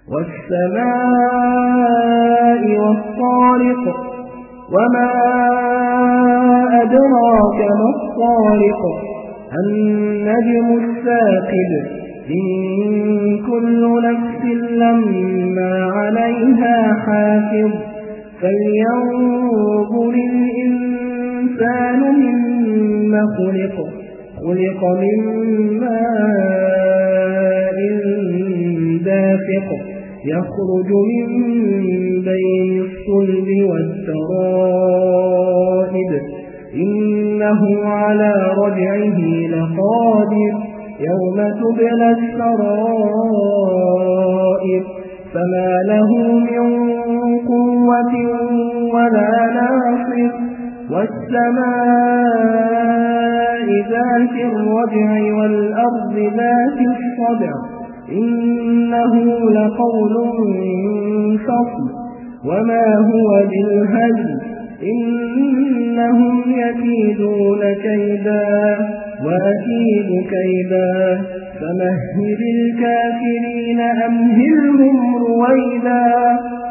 والسماء والطارق وما أدراك ما الطارق النجم الثاقب إن كل نفس لما عليها حافظ فلينظر الإنسان مما خلق من ماء دافق يخرج من بين الصلب والترائب إنه على رجعه لقادر يوم تبلى السرائر فما له من قوة ولا ناصر والسماء ذات الرجع والأرض ذات الصدع إنه لقول فصل وما هو بالهزل إنهم يكيدون كيدا وأكيد كيدا فمهل الكافرين أمهلهم رويدا